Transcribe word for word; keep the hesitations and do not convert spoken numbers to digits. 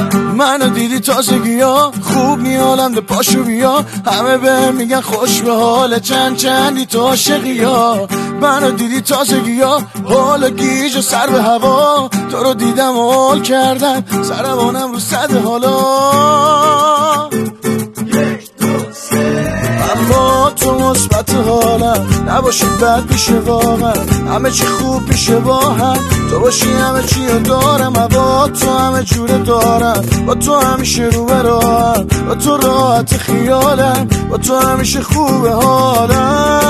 منو دیدی تازگی ها خوب میالم ده پاشو بیا همه به میگن خوش به حال چند چندی تو عاشقی ها منو دیدی تازگی ها حال گیج و سر به هوا تو رو دیدم و حال کردم سرمانم رو صد حالا اما تو مثبت حالم نباشی بد میشه واقعا همه چی خوب میشه با هم تو باشی همه چی رو دارم با تو همه جوره دارم با تو همیشه رو به راهم با تو راحت خیالم با تو همیشه خوب حالم